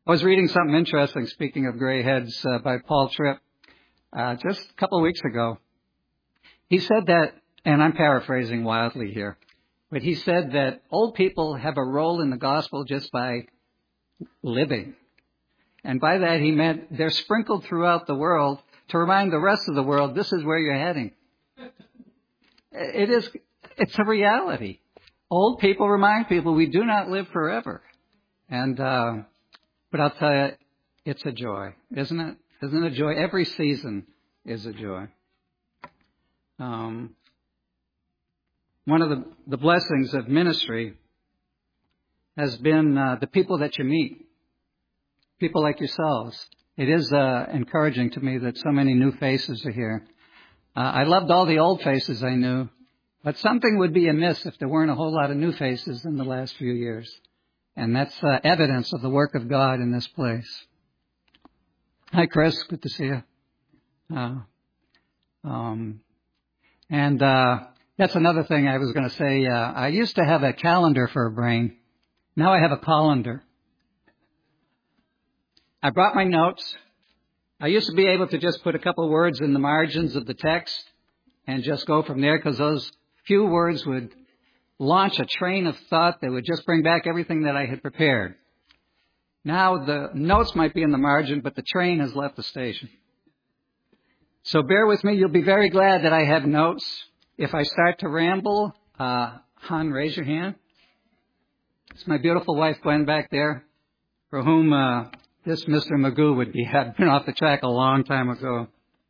I was reading something interesting, speaking of gray heads, by Paul Tripp, just a couple of weeks ago. He said that, and I'm paraphrasing wildly here, but he said that old people have a role in the gospel just by living. And by that he meant they're sprinkled throughout the world to remind the rest of the world this is where you're heading. It's a reality. Old people remind people we do not live forever. And, but I'll tell you, it's a joy, isn't it? Isn't it a joy? Every season is a joy. One of the blessings of ministry has been the people that you meet, people like yourselves. It is encouraging to me that so many new faces are here. I loved all the old faces I knew, but something would be amiss if there weren't a whole lot of new faces in the last few years. And that's evidence of the work of God in this place. Hi, Chris. Good to see you. And that's another thing I was going to say. I used to have a calendar for a brain. Now I have a colander. I brought my notes. I used to be able to just put a couple of words in the margins of the text and just go from there because those few words would launch a train of thought that would just bring back everything that I had prepared. Now the notes might be in the margin, but the train has left the station. So bear with me. You'll be very glad that I have notes. If I start to ramble, Han, raise your hand. It's my beautiful wife, Gwen, back there, for whom this Mr. Magoo had been off the track a long time ago.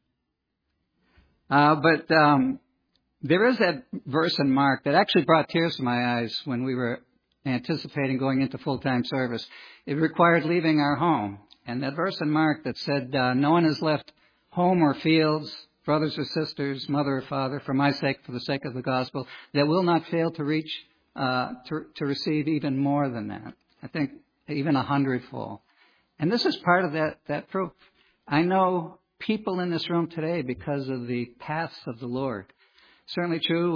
But there is that verse in Mark that actually brought tears to my eyes when we were anticipating going into full-time service. It required leaving our home. And that verse in Mark that said, no one has left home or fields, brothers or sisters, mother or father, for my sake, for the sake of the gospel, that will not fail to reach, to receive even more than that. I think even 100-fold. And this is part of that proof. I know people in this room today because of the paths of the Lord. Certainly true.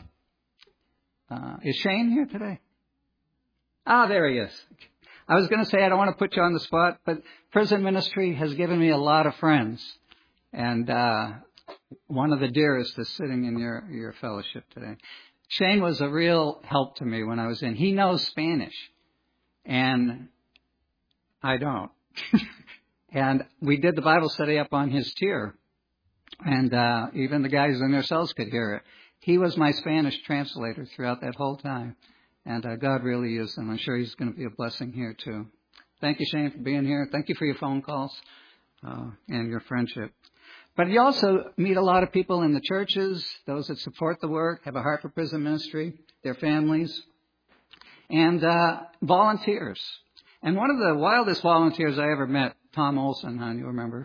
Is Shane here today? There he is. I was going to say I don't want to put you on the spot, but prison ministry has given me a lot of friends. And one of the dearest is sitting in your fellowship today. Shane was a real help to me when I was in. He knows Spanish, and I don't. And we did the Bible study up on his tier, and even the guys in their cells could hear it. He was my Spanish translator throughout that whole time, and God really used him. I'm sure he's going to be a blessing here too. Thank you, Shane, for being here. Thank you for your phone calls and your friendship. But you also meet a lot of people in the churches, those that support the work, have a heart for prison ministry, their families, and volunteers. And one of the wildest volunteers I ever met, Tom Olson, you remember,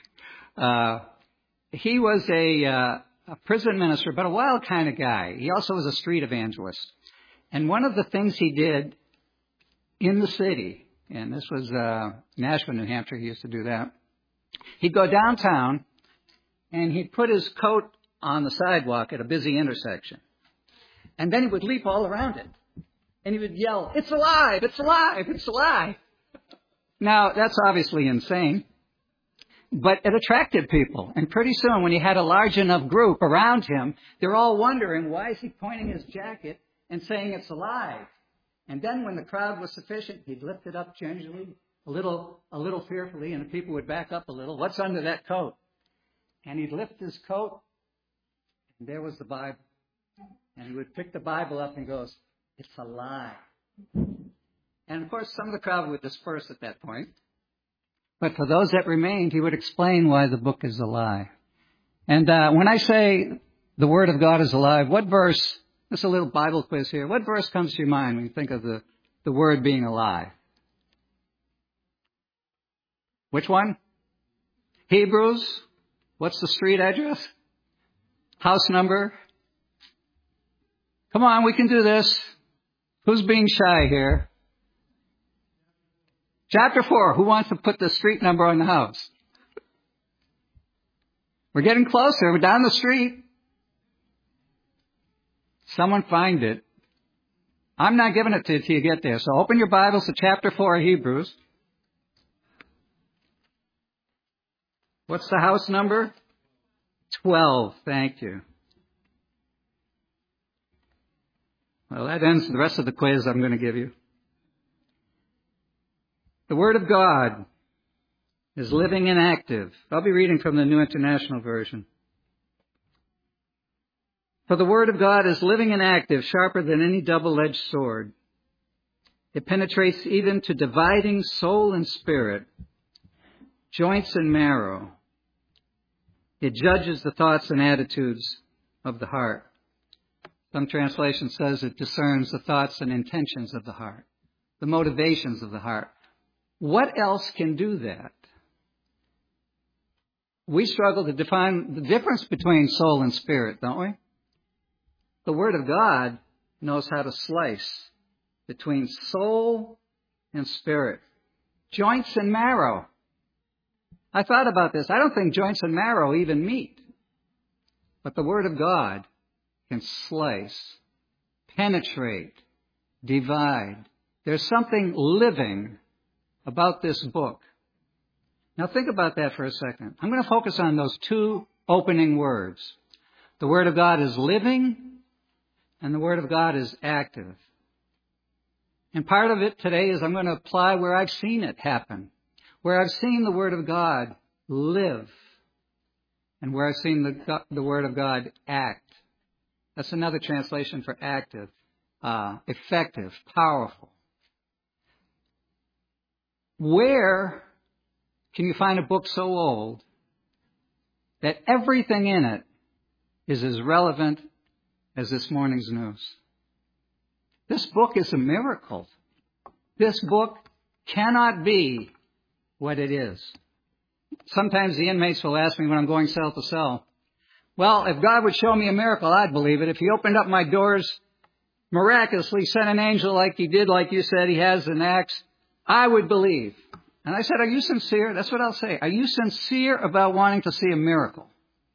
he was a prison minister, but a wild kind of guy. He also was a street evangelist. And one of the things he did in the city, and this was Nashville, New Hampshire, he used to do that, he'd go downtown, and he'd put his coat on the sidewalk at a busy intersection. And then he would leap all around it. And he would yell, "It's alive! It's alive! It's alive!" Now, that's obviously insane. But it attracted people. And pretty soon, when he had a large enough group around him, they're all wondering, why is he pointing his jacket and saying it's alive? And then when the crowd was sufficient, he'd lift it up gingerly, a little fearfully, and the people would back up a little. What's under that coat? And he'd lift his coat, and there was the Bible. And he would pick the Bible up and goes, "It's alive." And of course, some of the crowd would disperse at that point. But for those that remained, he would explain why the book is alive. And when I say the Word of God is alive, what verse, just a little Bible quiz here, what verse comes to your mind when you think of the Word being alive? Which one? Hebrews? What's the street address? House number? Come on, we can do this. Who's being shy here? Chapter 4. Who wants to put the street number on the house? We're getting closer. We're down the street. Someone find it. I'm not giving it to you till you get there. So open your Bibles to chapter 4 of Hebrews. What's the house number? 12. Thank you. Well, that ends the rest of the quiz I'm going to give you. The Word of God is living and active. I'll be reading from the New International Version. For the Word of God is living and active, sharper than any double-edged sword. It penetrates even to dividing soul and spirit, joints and marrow. It judges the thoughts and attitudes of the heart. Some translation says it discerns the thoughts and intentions of the heart, the motivations of the heart. What else can do that? We struggle to define the difference between soul and spirit, don't we? The Word of God knows how to slice between soul and spirit, joints and marrow. I thought about this. I don't think joints and marrow even meet. But the Word of God can slice, penetrate, divide. There's something living about this book. Now think about that for a second. I'm going to focus on those two opening words. The Word of God is living, and the Word of God is active. And part of it today is I'm going to apply where I've seen it happen, where I've seen the Word of God live, and where I've seen the Word of God act. That's another translation for active, effective, powerful. Where can you find a book so old that everything in it is as relevant as this morning's news? This book is a miracle. This book cannot be what it is. Sometimes the inmates will ask me when I'm going cell to cell, well, if God would show me a miracle, I'd believe it. If He opened up my doors, miraculously sent an angel like He did, like you said He has in Acts, I would believe. And I said, are you sincere? That's what I'll say. Are you sincere about wanting to see a miracle?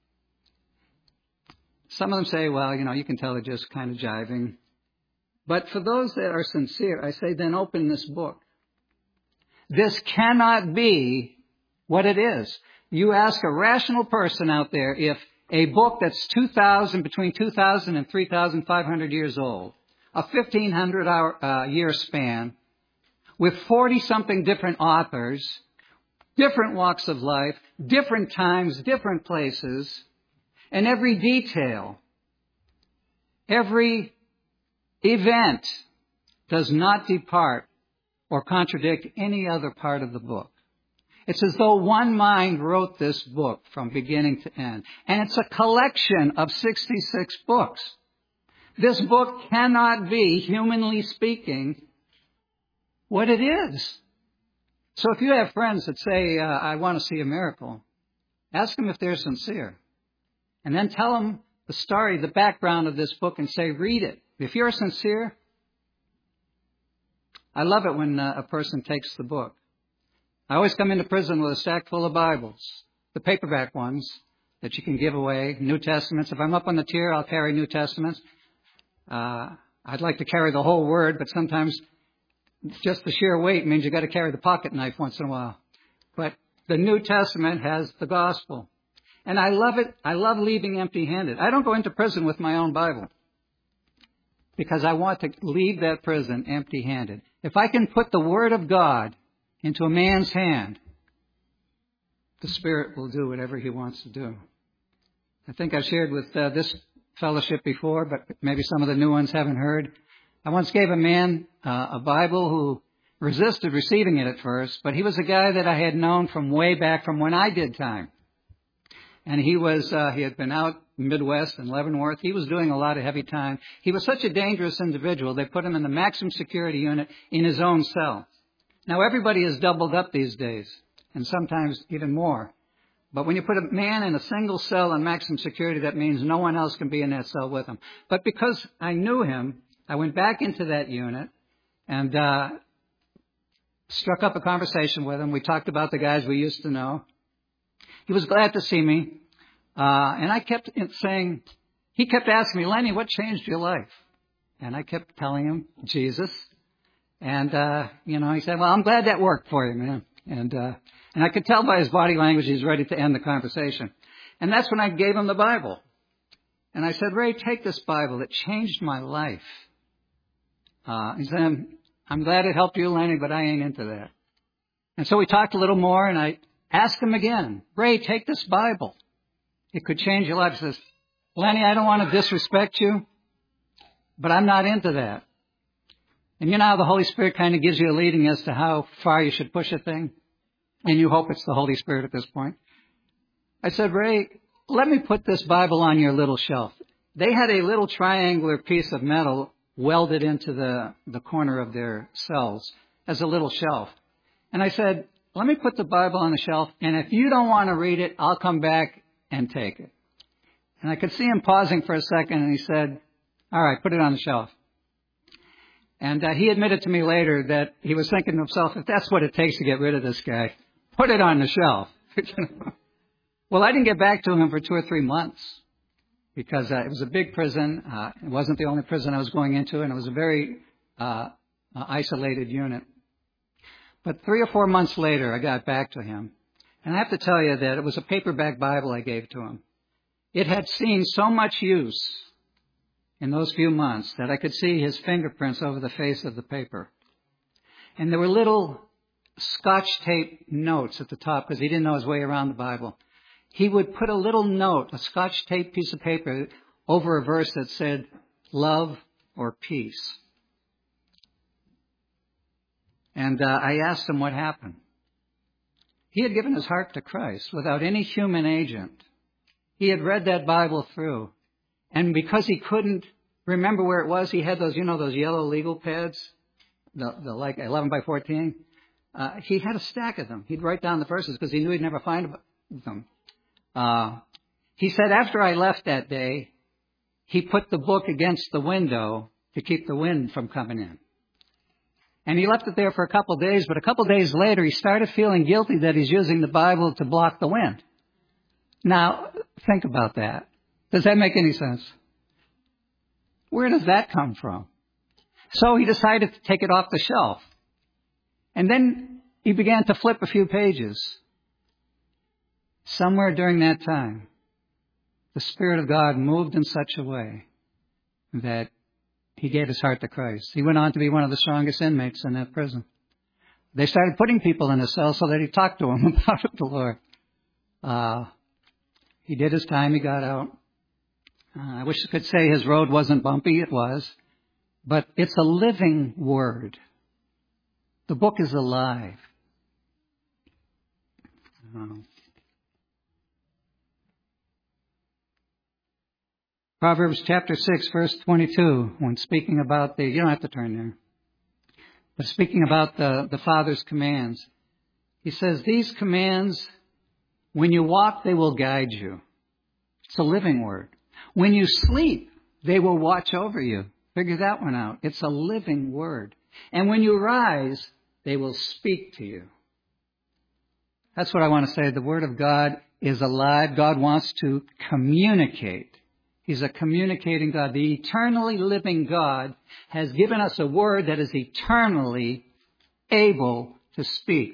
Some of them say, well, you can tell they're just kind of jiving. But for those that are sincere, I say, then open this book. This cannot be what it is. You ask a rational person out there if a book that's between 2,000 and 3,500 years old, a 1,500 year span, with 40-something different authors, different walks of life, different times, different places, and every detail, every event does not depart or contradict any other part of the book. It's as though one mind wrote this book from beginning to end. And it's a collection of 66 books. This book cannot be, humanly speaking, what it is. So if you have friends that say, I want to see a miracle, ask them if they're sincere. And then tell them the story, the background of this book, and say, read it. If you're sincere, I love it when a person takes the book. I always come into prison with a stack full of Bibles, the paperback ones that you can give away, New Testaments. If I'm up on the tier, I'll carry New Testaments. I'd like to carry the whole Word, but sometimes just the sheer weight means you got to carry the pocket knife once in a while. But the New Testament has the gospel. And I love it. I love leaving empty-handed. I don't go into prison with my own Bible because I want to leave that prison empty-handed. If I can put the Word of God into a man's hand, the Spirit will do whatever He wants to do. I think I've shared with this fellowship before, but maybe some of the new ones haven't heard. I once gave a man a Bible who resisted receiving it at first, but he was a guy that I had known from way back from when I did time. And he had been out in the Midwest in Leavenworth. He was doing a lot of heavy time. He was such a dangerous individual, they put him in the maximum security unit in his own cell. Now, everybody is doubled up these days, and sometimes even more. But when you put a man in a single cell in maximum security, that means no one else can be in that cell with him. But because I knew him, I went back into that unit and struck up a conversation with him. We talked about the guys we used to know. He was glad to see me. And I kept saying, he kept asking me, Lenny, what changed your life? And I kept telling him, Jesus. And, he said, well, I'm glad that worked for you, man. And I could tell by his body language he's ready to end the conversation. And that's when I gave him the Bible. And I said, Ray, take this Bible. It changed my life. He said, I'm glad it helped you, Lenny, but I ain't into that. And so we talked a little more, and I asked him again, Ray, take this Bible. It could change your life. He says, Lenny, I don't want to disrespect you, but I'm not into that. And you know how the Holy Spirit kind of gives you a leading as to how far you should push a thing? And you hope it's the Holy Spirit at this point. I said, Ray, let me put this Bible on your little shelf. They had a little triangular piece of metal welded into the corner of their cells as a little shelf. And I said, let me put the Bible on the shelf, and if you don't want to read it, I'll come back and take it. And I could see him pausing for a second, and he said, all right, put it on the shelf. And he admitted to me later that he was thinking to himself, if that's what it takes to get rid of this guy, put it on the shelf. Well, I didn't get back to him for 2 or 3 months because it was a big prison. It wasn't the only prison I was going into, and it was a very isolated unit. But 3 or 4 months later, I got back to him. And I have to tell you that it was a paperback Bible I gave to him. It had seen so much use in those few months that I could see his fingerprints over the face of the paper. And there were little Scotch tape notes at the top because he didn't know his way around the Bible. He would put a little note, a Scotch tape piece of paper, over a verse that said, love or peace. And I asked him what happened. He had given his heart to Christ without any human agent. He had read that Bible through. And because he couldn't remember where it was, he had those, those yellow legal pads, the like 11 by 14. He had a stack of them. He'd write down the verses because he knew he'd never find them. He said after I left that day, he put the book against the window to keep the wind from coming in. And he left it there for a couple of days, but a couple of days later, he started feeling guilty that he's using the Bible to block the wind. Now, think about that. Does that make any sense? Where does that come from? So he decided to take it off the shelf. And then he began to flip a few pages. Somewhere during that time, the Spirit of God moved in such a way that he gave his heart to Christ. He went on to be one of the strongest inmates in that prison. They started putting people in his cell so that he talked to them about the Lord. He did his time. He got out. I wish I could say his road wasn't bumpy. It was. But it's a living word. The book is alive. Proverbs chapter 6, verse 22, when speaking about you don't have to turn there, but speaking about the Father's commands, he says, these commands, when you walk, they will guide you. It's a living word. When you sleep, they will watch over you. Figure that one out. It's a living word. And when you rise, they will speak to you. That's what I want to say. The Word of God is alive. God wants to communicate. He's a communicating God. The eternally living God has given us a word that is eternally able to speak.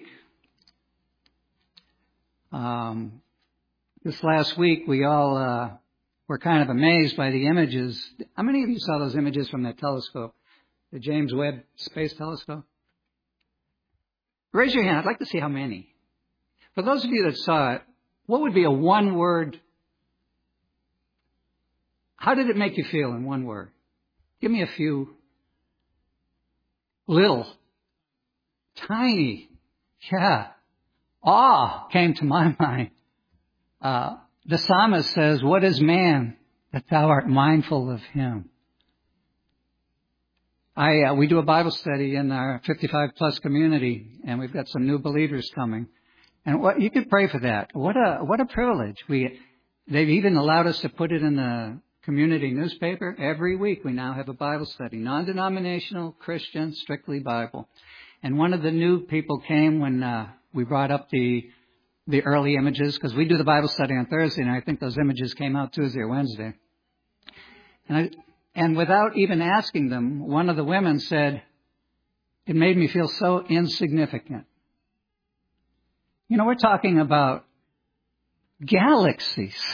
This last week, we all were kind of amazed by the images. How many of you saw those images from that telescope, the James Webb Space Telescope? Raise your hand. I'd like to see how many. For those of you that saw it, what would be a one-word? How did it make you feel in one word? Give me a few. Little. Tiny. Yeah. Awe came to my mind. The psalmist says, what is man that thou art mindful of him? We do a Bible study in our 55-plus community, and we've got some new believers coming. And you could pray for that. What a privilege. They've even allowed us to put it in the community newspaper. Every week we now have a Bible study. Non-denominational, Christian, strictly Bible. And one of the new people came when we brought up the early images, because we do the Bible study on Thursday, and I think those images came out Tuesday or Wednesday. And without even asking them, one of the women said, it made me feel so insignificant. We're talking about galaxies.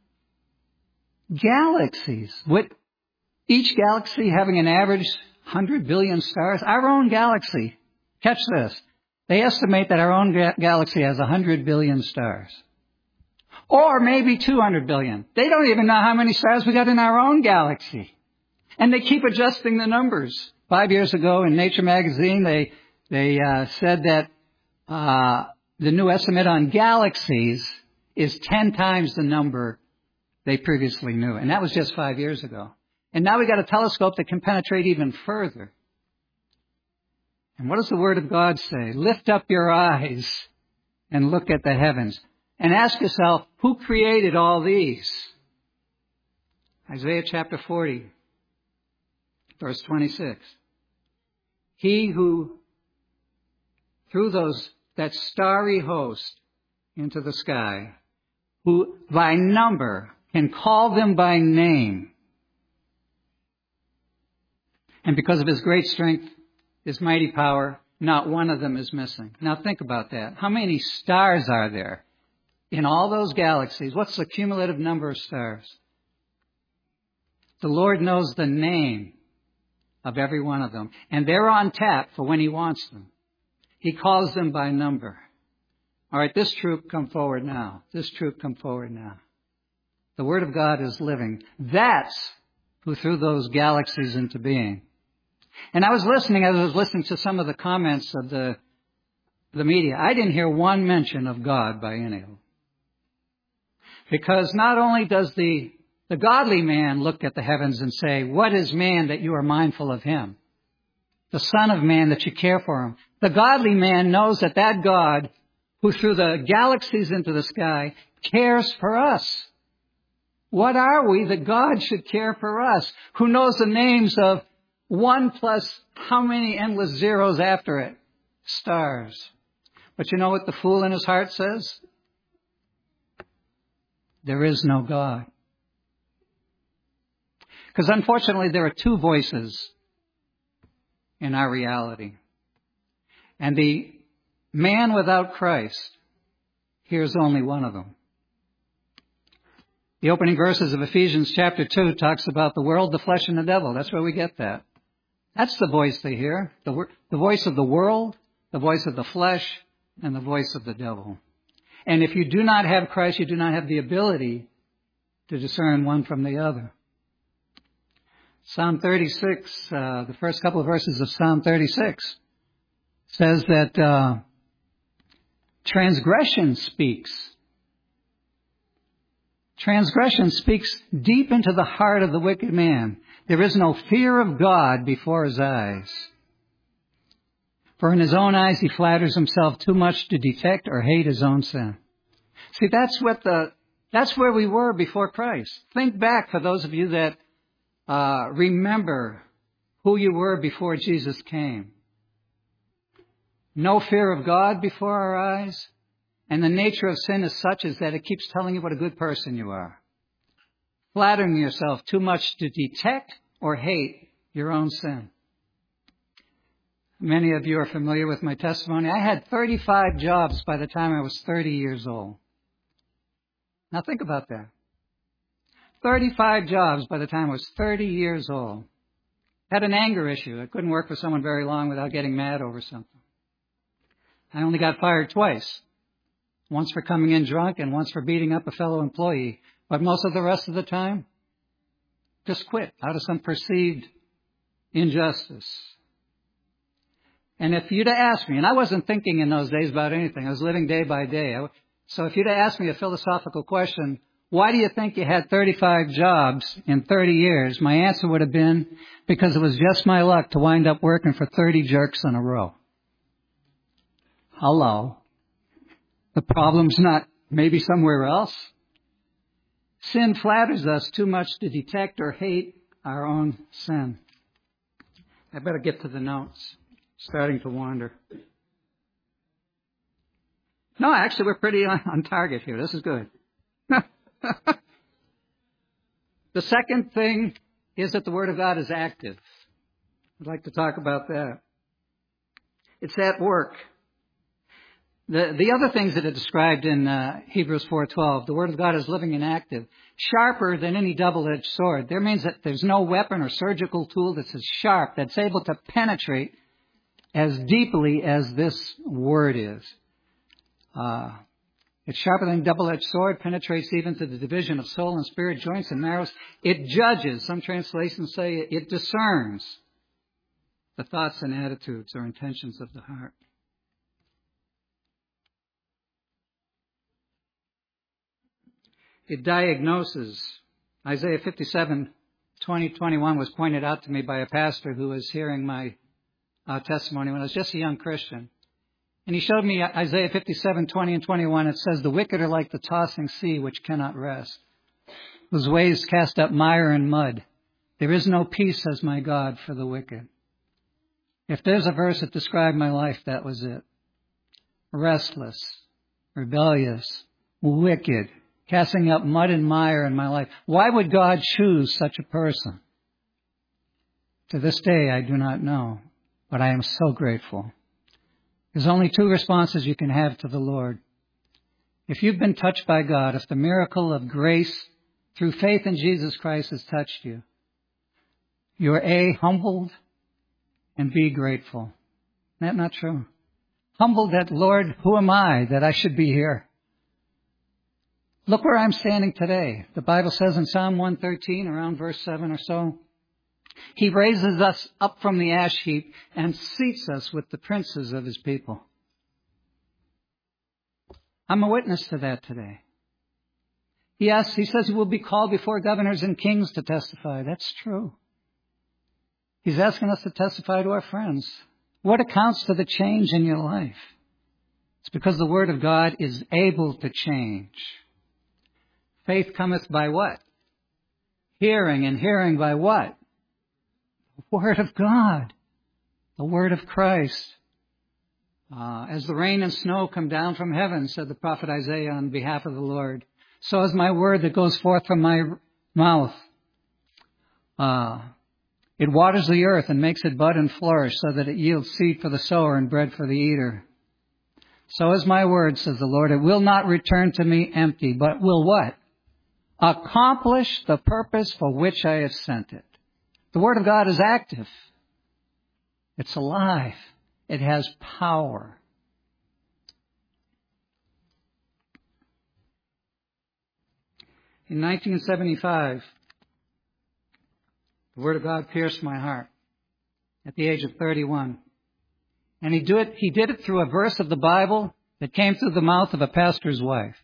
Galaxies. With each galaxy having an average 100 billion stars. Our own galaxy, catch this, they estimate that our own galaxy has 100 billion stars. Or maybe 200 billion. They don't even know how many stars we got in our own galaxy. And they keep adjusting the numbers. 5 years ago in Nature magazine, they said that the new estimate on galaxies is 10 times the number they previously knew. And that was just 5 years ago. And now we got a telescope that can penetrate even further. And what does the Word of God say? Lift up your eyes and look at the heavens. And ask yourself, who created all these? Isaiah chapter 40, verse 26. He who threw that starry host into the sky, who by number can call them by name. And because of his great strength, his mighty power, not one of them is missing. Now think about that. How many stars are there in all those galaxies? What's the cumulative number of stars? The Lord knows the name of every one of them. And they're on tap for when He wants them. He calls them by number. All right, this troop, come forward now. This troop, come forward now. The Word of God is living. That's who threw those galaxies into being. And I was listening to some of the comments of the media. I didn't hear one mention of God by any of them. Because not only does the godly man look at the heavens and say, what is man that you are mindful of him? The Son of Man that you care for him. The godly man knows that God who threw the galaxies into the sky cares for us. What are we that God should care for us? Who knows the names of 1 plus how many endless zeros after it? Stars. But you know what the fool in his heart says? There is no God. Because unfortunately there are two voices in our reality. And the man without Christ hears only one of them. The opening verses of Ephesians chapter 2 talks about the world, the flesh, and the devil. That's where we get that. That's the voice they hear. The voice of the world, the voice of the flesh, and the voice of the devil. And if you do not have Christ, you do not have the ability to discern one from the other. Psalm 36, the first couple of verses of Psalm 36 says that transgression speaks. Transgression speaks deep into the heart of the wicked man. There is no fear of God before his eyes. For in his own eyes he flatters himself too much to detect or hate his own sin. See, that's where we were before Christ. Think back for those of you that remember who you were before Jesus came. No fear of God before our eyes. And the nature of sin is such as that it keeps telling you what a good person you are. Flattering yourself too much to detect or hate your own sin. Many of you are familiar with my testimony. I had 35 jobs by the time I was 30 years old. Now think about that. 35 jobs by the time I was 30 years old. Had an anger issue. I couldn't work for someone very long without getting mad over something. I only got fired twice. Once for coming in drunk and once for beating up a fellow employee. But most of the rest of the time, just quit out of some perceived injustice. And if you'd have asked me, and I wasn't thinking in those days about anything. I was living day by day. So if you'd have asked me a philosophical question, why do you think you had 35 jobs in 30 years? My answer would have been, because it was just my luck to wind up working for 30 jerks in a row. Hello. The problem's not maybe somewhere else. Sin flatters us too much to detect or hate our own sin. I better get to the notes. Starting to wander. No, actually, we're pretty on target here. This is good. The second thing is that the Word of God is active. I'd like to talk about that. It's at work. The other things that are described in Hebrews 4:12, the Word of God is living and active, sharper than any double-edged sword. There means that there's no weapon or surgical tool that's as sharp, that's able to penetrate as deeply as this Word is. It's sharper than a double-edged sword, penetrates even to the division of soul and spirit, joints and marrows. It judges, some translations say it discerns the thoughts and attitudes or intentions of the heart. It diagnoses. Isaiah 57:20-21 was pointed out to me by a pastor who was hearing my testimony when I was just a young Christian. And he showed me Isaiah 57:20 and 21. It says, "The wicked are like the tossing sea which cannot rest, whose waves cast up mire and mud. There is no peace, says my God, for the wicked." If there's a verse that described my life, that was it. Restless, rebellious, wicked, casting up mud and mire in my life. Why would God choose such a person? To this day, I do not know, but I am so grateful. There's only two responses you can have to the Lord. If you've been touched by God, if the miracle of grace through faith in Jesus Christ has touched you, you're A, humbled, and B, grateful. Isn't that not true? Humbled that, Lord, who am I that I should be here? Look where I'm standing today. The Bible says in Psalm 113, around verse 7 or so, He raises us up from the ash heap and seats us with the princes of His people. I'm a witness to that today. Yes, He says He will be called before governors and kings to testify. That's true. He's asking us to testify to our friends. What accounts for the change in your life? It's because the Word of God is able to change. Faith cometh by what? Hearing, and hearing by what? The Word of God. The Word of Christ. As the rain and snow come down from heaven, said the prophet Isaiah on behalf of the Lord, so is my word that goes forth from my mouth. It waters the earth and makes it bud and flourish so that it yields seed for the sower and bread for the eater. So is my word, says the Lord. It will not return to me empty, but will what? Accomplish the purpose for which I have sent it. The Word of God is active. It's alive. It has power. In 1975, the Word of God pierced my heart at the age of 31. And He did it through a verse of the Bible that came through the mouth of a pastor's wife.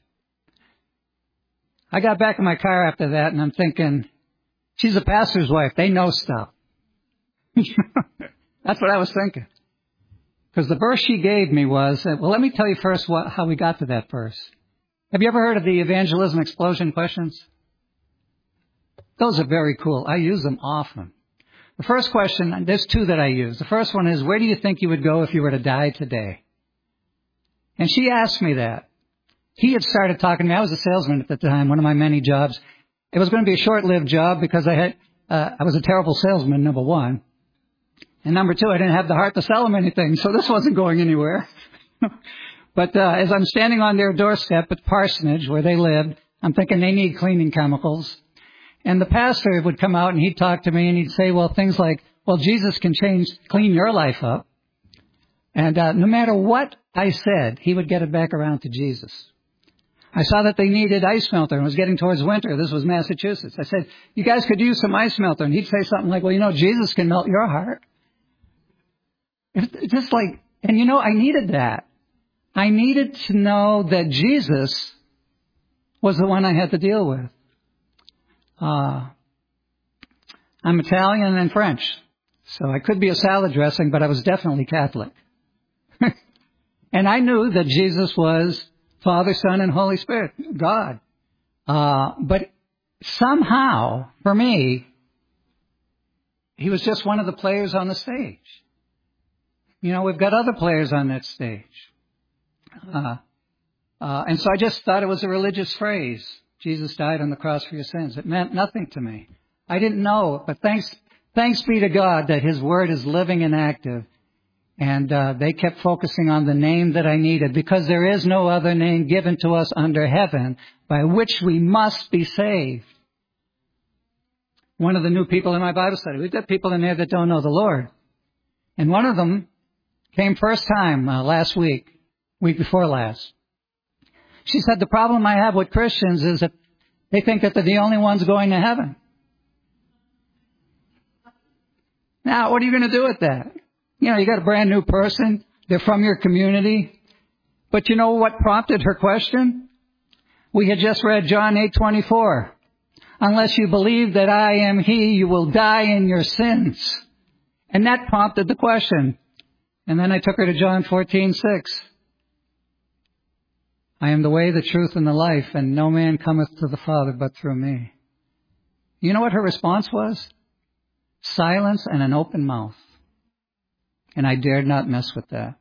I got back in my car after that, and I'm thinking, she's a pastor's wife. They know stuff. That's what I was thinking. Because the verse she gave me was, well, let me tell you first how we got to that verse. Have you ever heard of the evangelism explosion questions? Those are very cool. I use them often. The first question, there's two that I use. The first one is, where do you think you would go if you were to die today? And she asked me that. He had started talking to me. I was a salesman at the time, one of my many jobs. It was going to be a short-lived job because I was a terrible salesman, number one. And number two, I didn't have the heart to sell them anything, so this wasn't going anywhere. But as I'm standing on their doorstep at the parsonage where they lived, I'm thinking they need cleaning chemicals. And the pastor would come out and he'd talk to me and he'd say, well, things like, well, Jesus can clean your life up. And no matter what I said, he would get it back around to Jesus. I saw that they needed ice melter and it was getting towards winter. This was Massachusetts. I said, you guys could use some ice melter. And he'd say something like, well, Jesus can melt your heart. It's just like, and I needed that. I needed to know that Jesus was the one I had to deal with. I'm Italian and French, so I could be a salad dressing, but I was definitely Catholic. And I knew that Jesus was Father, Son, and Holy Spirit, God. But somehow, for me, he was just one of the players on the stage. We've got other players on that stage. And so I just thought it was a religious phrase. Jesus died on the cross for your sins. It meant nothing to me. I didn't know, but thanks be to God that His Word is living and active. And they kept focusing on the name that I needed, because there is no other name given to us under heaven by which we must be saved. One of the new people in my Bible study, we've got people in there that don't know the Lord. And one of them came first time last week before last. She said, the problem I have with Christians is that they think that they're the only ones going to heaven. Now, what are you going to do with that? You know, you got a brand new person. They're from your community. But you know what prompted her question? We had just read John 8:24. Unless you believe that I am He, you will die in your sins. And that prompted the question. And then I took her to John 14:6. I am the way, the truth, and the life, and no man cometh to the Father but through me. You know what her response was? Silence and an open mouth. And I dared not mess with that.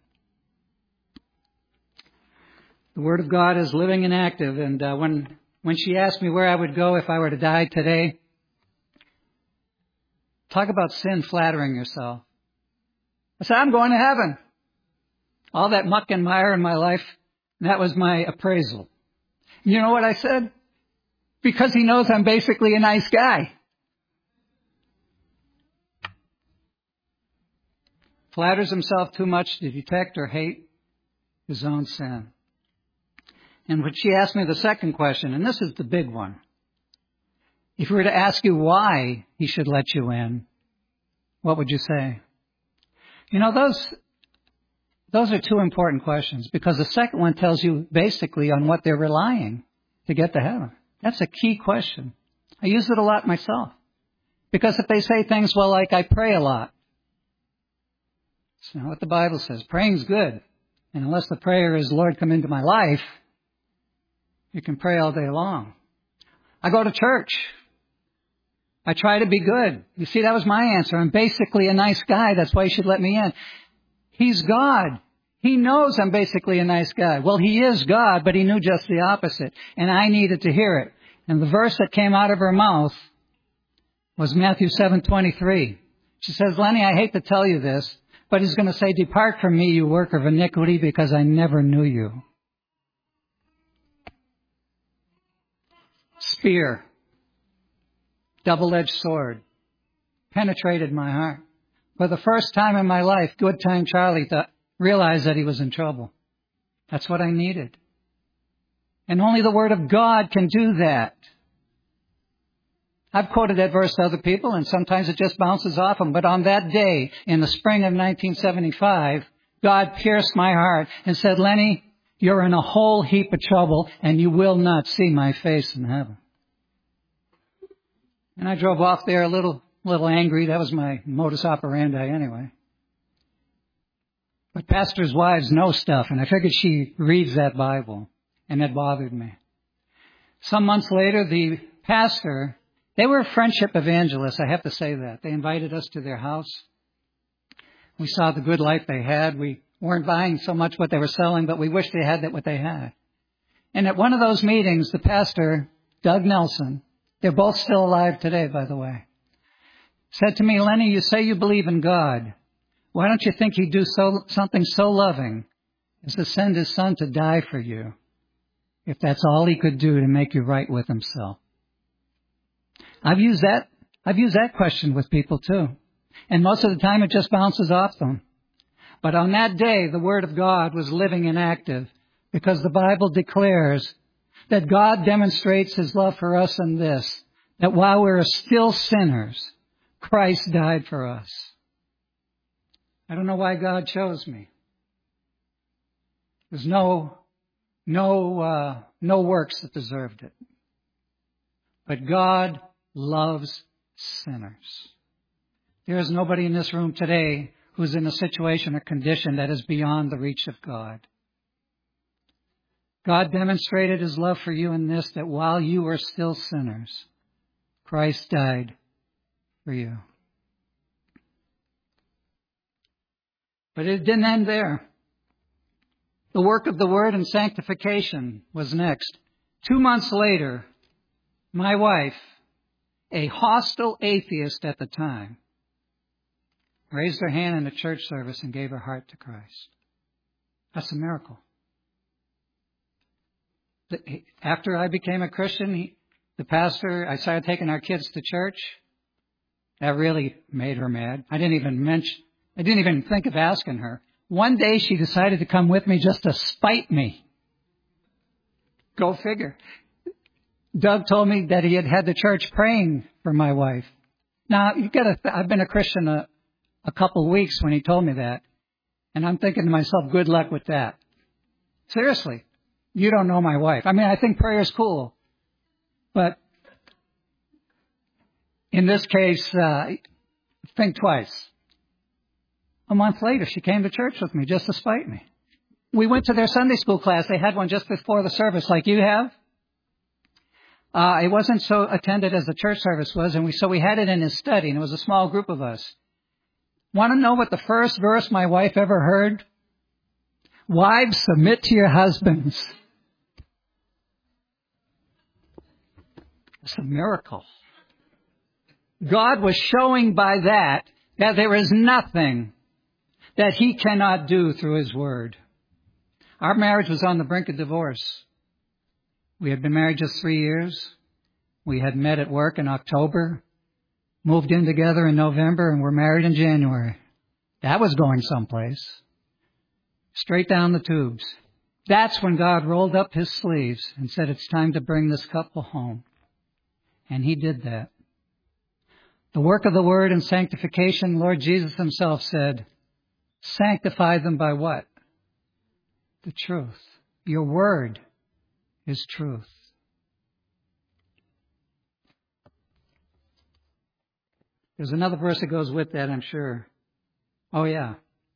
The Word of God is living and active. And when she asked me where I would go if I were to die today, talk about sin flattering yourself. I said, I'm going to heaven. All that muck and mire in my life, that was my appraisal. And you know what I said? Because He knows I'm basically a nice guy. Flatters himself too much to detect or hate his own sin. And when she asked me the second question, and this is the big one. If we were to ask you why He should let you in, what would you say? You know, those are two important questions, because the second one tells you basically on what they're relying to get to heaven. That's a key question. I use it a lot myself. Because if they say things, well, like I pray a lot. It's not what the Bible says. Praying's good. And unless the prayer is, Lord, come into my life, you can pray all day long. I go to church. I try to be good. You see, that was my answer. I'm basically a nice guy. That's why you should let me in. He's God. He knows I'm basically a nice guy. Well, He is God, but He knew just the opposite. And I needed to hear it. And the verse that came out of her mouth was Matthew 7:23. She says, Lenny, I hate to tell you this, but He's going to say, depart from me, you worker of iniquity, because I never knew you. Spear. Double-edged sword. Penetrated my heart. For the first time in my life, Good Time Charlie realized that he was in trouble. That's what I needed. And only the Word of God can do that. I've quoted that verse to other people, and sometimes it just bounces off them. But on that day, in the spring of 1975, God pierced my heart and said, Lenny, you're in a whole heap of trouble, and you will not see my face in heaven. And I drove off there a little angry. That was my modus operandi anyway. But pastors' wives know stuff, and I figured she reads that Bible, and that bothered me. Some months later, the pastor, they were friendship evangelists, I have to say that. They invited us to their house. We saw the good life they had. We weren't buying so much what they were selling, but we wished they had what they had. And at one of those meetings, the pastor, Doug Nelson, they're both still alive today, by the way, said to me, Lenny, you say you believe in God. Why don't you think He'd do something so loving as to send His Son to die for you, if that's all He could do to make you right with Himself? I've used that question with people too. And most of the time it just bounces off them. But on that day, the Word of God was living and active, because the Bible declares that God demonstrates His love for us in this, that while we were still sinners, Christ died for us. I don't know why God chose me. There's no works that deserved it. But God loves sinners. There is nobody in this room today who's in a situation or condition that is beyond the reach of God. God demonstrated His love for you in this, that while you were still sinners, Christ died for you. But it didn't end there. The work of the Word and sanctification was next. 2 months later, my wife, a hostile atheist at the time, raised her hand in a church service and gave her heart to Christ. That's a miracle. After I became a Christian, the pastor, I started taking our kids to church. That really made her mad. I didn't even think of asking her. One day she decided to come with me just to spite me. Go figure. Doug told me that he had had the church praying for my wife. Now, I've been a Christian a couple of weeks when he told me that. And I'm thinking to myself, good luck with that. Seriously. You don't know my wife. I mean, I think prayer is cool. But in this case, think twice. A month later, she came to church with me just to spite me. We went to their Sunday school class. They had one just before the service like you have. It wasn't so attended as the church service was, so we had it in his study, and it was a small group of us. Want to know what the first verse my wife ever heard? Wives, submit to your husbands. It's a miracle. God was showing by that there is nothing that He cannot do through His Word. Our marriage was on the brink of divorce. We had been married just 3 years. We had met at work in October, moved in together in November, and were married in January. That was going someplace. Straight down the tubes. That's when God rolled up His sleeves and said, it's time to bring this couple home. And He did that. The work of the Word and sanctification, Lord Jesus Himself said, sanctify them by what? The truth. Your Word is truth. There's another verse that goes with that, I'm sure. Oh, yeah.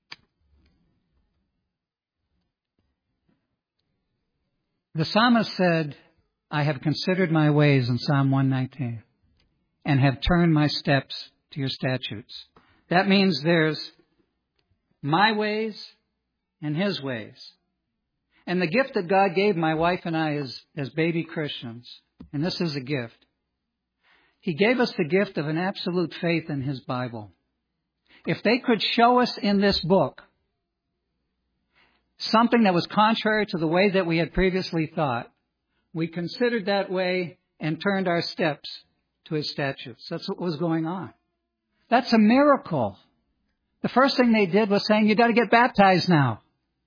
The psalmist said, I have considered my ways in Psalm 119 and have turned my steps to your statutes. That means there's my ways and His ways. And the gift that God gave my wife and I as baby Christians, and this is a gift, He gave us the gift of an absolute faith in His Bible. If they could show us in this book something that was contrary to the way that we had previously thought, we considered that way and turned our steps to His statutes. That's what was going on. That's a miracle. The first thing they did was saying, you got to get baptized now.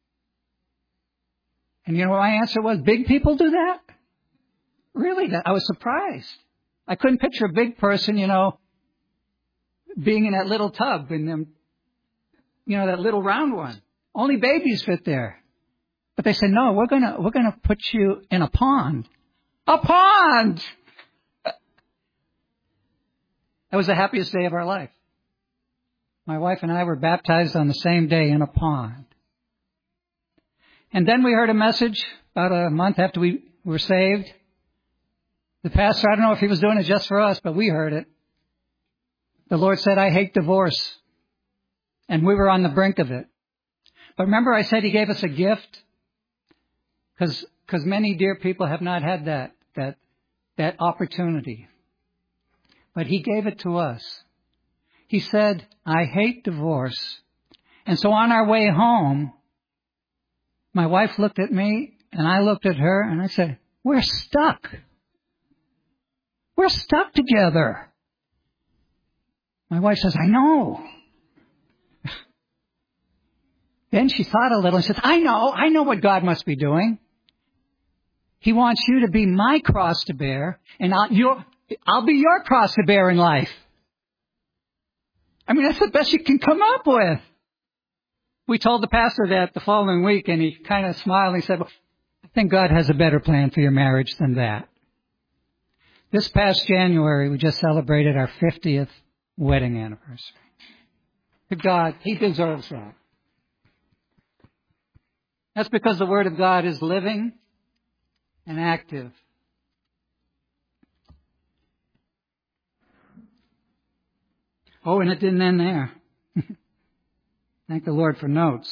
And you know what my answer was? Big people do that? Really? I was surprised. I couldn't picture a big person, being in that little tub in them, that little round one. Only babies fit there. But they said, no, we're gonna put you in a pond. A pond! That was the happiest day of our life. My wife and I were baptized on the same day in a pond. And then we heard a message about a month after we were saved. The pastor, I don't know if he was doing it just for us, but we heard it. The Lord said, I hate divorce. And we were on the brink of it. But remember I said He gave us a gift? Because many dear people have not had that opportunity. But He gave it to us. He said, I hate divorce. And so on our way home, my wife looked at me and I looked at her and I said, we're stuck. We're stuck together. My wife says, I know. Then she thought a little and said, I know what God must be doing. He wants you to be my cross to bear, and I'll be your cross to bear in life. I mean, that's the best you can come up with. We told the pastor that the following week, and he kind of smiled and he said, well, I think God has a better plan for your marriage than that. This past January, we just celebrated our 50th wedding anniversary. To God, He deserves that. That's because the Word of God is living and active. Oh, and it didn't end there. Thank the Lord for notes.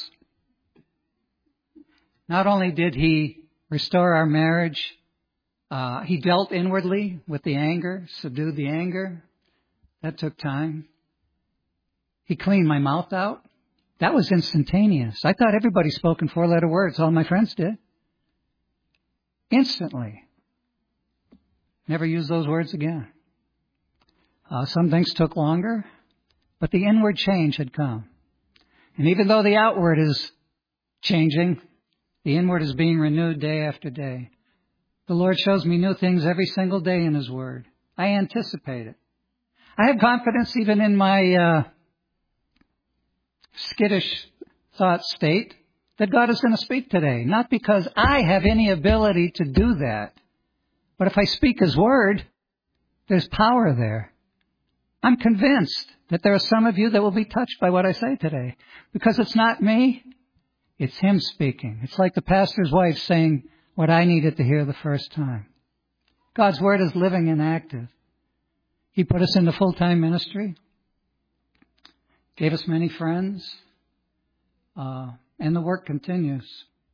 Not only did He restore our marriage, He dealt inwardly with the anger, subdued the anger. That took time. He cleaned my mouth out. That was instantaneous. I thought everybody spoke in 4-letter words. All my friends did. Instantly. Never used those words again. Some things took longer, but the inward change had come. And even though the outward is changing, the inward is being renewed day after day. The Lord shows me new things every single day in His Word. I anticipate it. I have confidence even in my skittish thought state that God is going to speak today. Not because I have any ability to do that, but if I speak His Word, there's power there. I'm convinced that there are some of you that will be touched by what I say today. Because it's not me, it's Him speaking. It's like the pastor's wife saying what I needed to hear the first time. God's Word is living and active. He put us into full-time ministry, gave us many friends, and the work continues.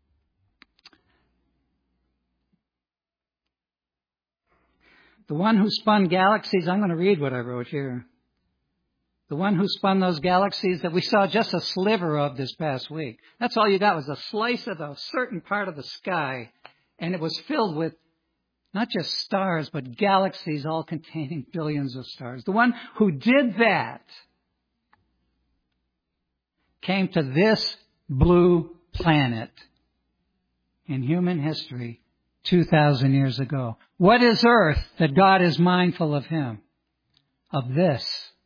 The one who spun galaxies, I'm going to read what I wrote here. The one who spun those galaxies that we saw just a sliver of this past week. That's all you got was a slice of a certain part of the sky. And it was filled with not just stars, but galaxies all containing billions of stars. The one who did that came to this blue planet in human history 2,000 years ago. What is Earth that God is mindful of Him? Of this.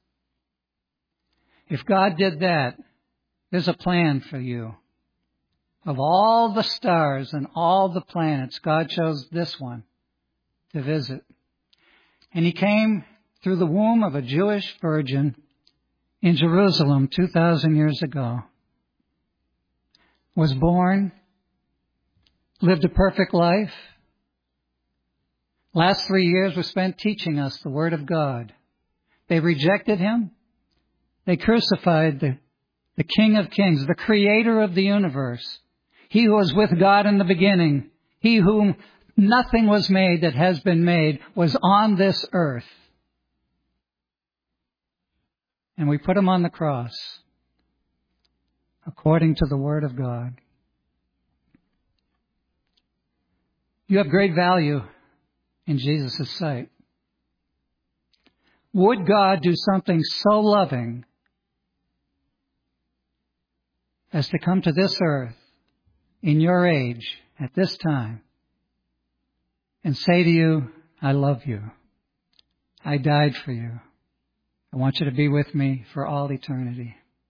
If God did that, there's a plan for you. Of all the stars and all the planets, God chose this one to visit. And He came through the womb of a Jewish virgin in Jerusalem 2,000 years ago. Was born, lived a perfect life. Last 3 years were spent teaching us the Word of God. They rejected Him. They crucified the King of Kings, the Creator of the universe. He who was with God in the beginning. He whom nothing was made that has been made was on this earth. And we put Him on the cross according to the Word of God. You have great value in Jesus' sight. Would God do something so loving as to come to this earth in your age at this time and say to you, I love you. I died for you. I want you to be with me for all eternity.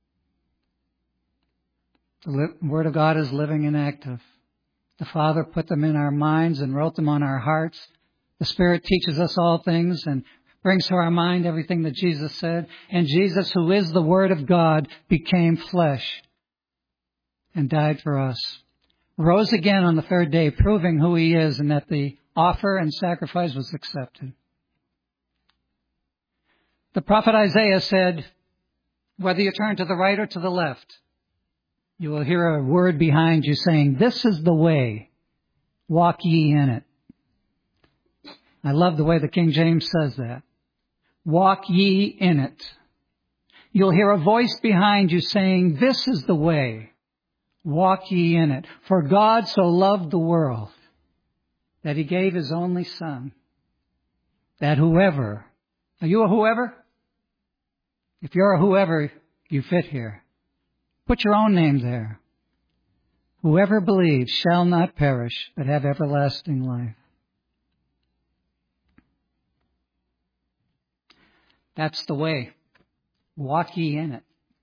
The Word of God is living and active. The Father put them in our minds and wrote them on our hearts. The Spirit teaches us all things and brings to our mind everything that Jesus said. And Jesus, who is the Word of God, became flesh and died for us. Rose again on the third day, proving who He is and that the offer and sacrifice was accepted. The prophet Isaiah said, whether you turn to the right or to the left, you will hear a word behind you saying, this is the way, walk ye in it. I love the way the King James says that. Walk ye in it. You'll hear a voice behind you saying, this is the way, walk ye in it. For God so loved the world that He gave His only Son, that whoever, are you a whoever? If you're a whoever, you fit here. Put your own name there. Whoever believes shall not perish, but have everlasting life. That's the way. Walk ye in it.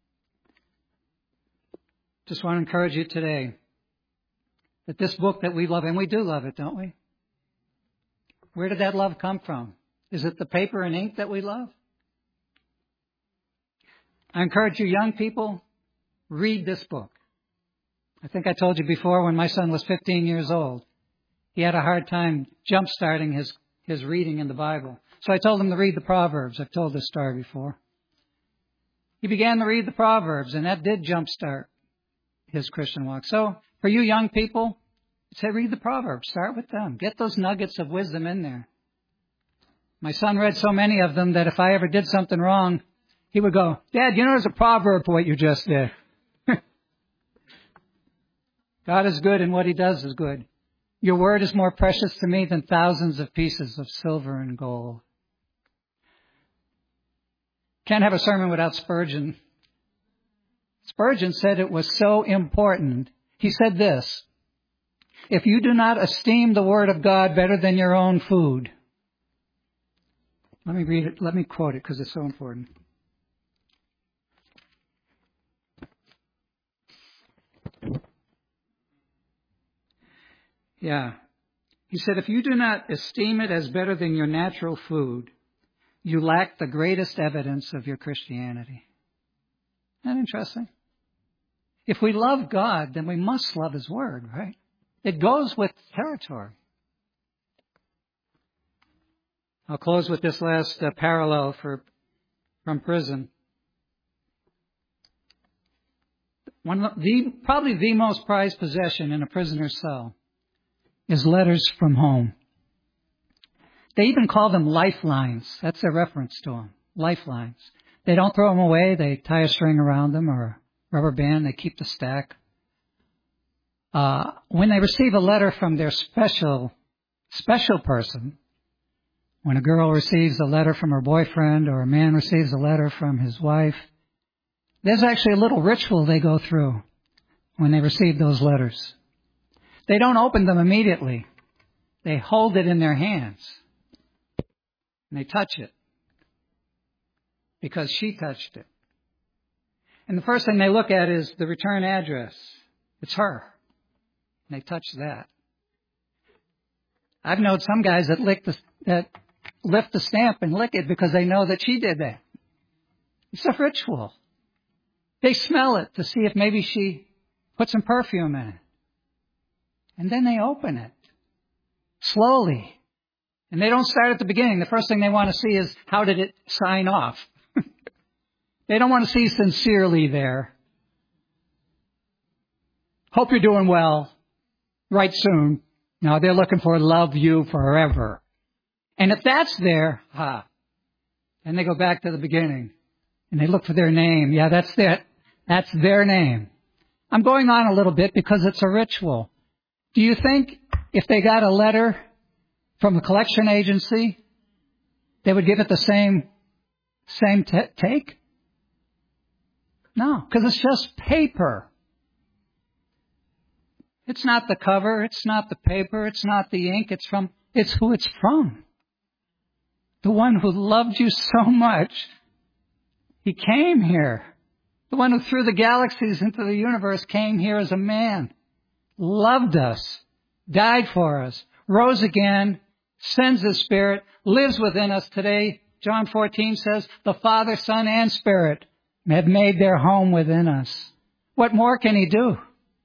Just want to encourage you today that this book that we love, and we do love it, don't we? Where did that love come from? Is it the paper and ink that we love? I encourage you young people, read this book. I think I told you before when my son was 15 years old, he had a hard time jump-starting his reading in the Bible. So I told him to read the Proverbs. I've told this story before. He began to read the Proverbs, and that did jump-start his Christian walk. So for you young people, say read the Proverbs. Start with them. Get those nuggets of wisdom in there. My son read so many of them that if I ever did something wrong, he would go, Dad, you know there's a proverb for what you just did. God is good and what he does is good. Your word is more precious to me than thousands of pieces of silver and gold. Can't have a sermon without Spurgeon. Spurgeon said it was so important. He said this, if you do not esteem the word of God better than your own food. Let me read it. Let me quote it because it's so important. Yeah. He said, if you do not esteem it as better than your natural food, you lack the greatest evidence of your Christianity. Isn't that interesting? If we love God, then we must love his word, right? It goes with territory. I'll close with this last parallel from prison. Probably the most prized possession in a prisoner's cell is letters from home. They even call them lifelines. That's their reference to them. Lifelines. They don't throw them away. They tie a string around them or a rubber band. They keep the stack. When they receive a letter from their special person, when a girl receives a letter from her boyfriend or a man receives a letter from his wife, there's actually a little ritual they go through when they receive those letters. They don't open them immediately. They hold it in their hands. And they touch it. Because she touched it. And the first thing they look at is the return address. It's her. And they touch that. I've known some guys that lift the stamp and lick it because they know that she did that. It's a ritual. They smell it to see if maybe she put some perfume in it. And then they open it. Slowly. And they don't start at the beginning. The first thing they want to see is how did it sign off? They don't want to see sincerely there. Hope you're doing well. Right soon. No, they're looking for love you forever. And if that's there, then they go back to the beginning. And they look for their name. Yeah, that's it. That's their name. I'm going on a little bit because it's a ritual. Do you think if they got a letter from a collection agency, they would give it the same take? No, because it's just paper. It's not the cover. It's not the paper. It's not the ink. It's who it's from. The one who loved you so much, he came here. The one who threw the galaxies into the universe came here as a man, loved us, died for us, rose again, sends his Spirit, lives within us today. John 14 says, the Father, Son, and Spirit have made their home within us. What more can he do?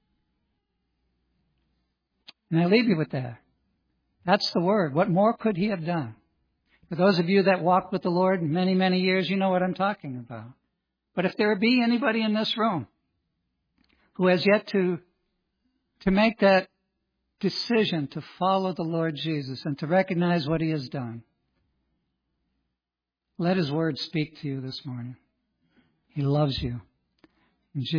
And I leave you with that. That's the word. What more could he have done? For those of you that walked with the Lord many, many years, you know what I'm talking about. But if there be anybody in this room who has yet to make that decision to follow the Lord Jesus and to recognize what he has done, let his word speak to you this morning. He loves you. In Jesus'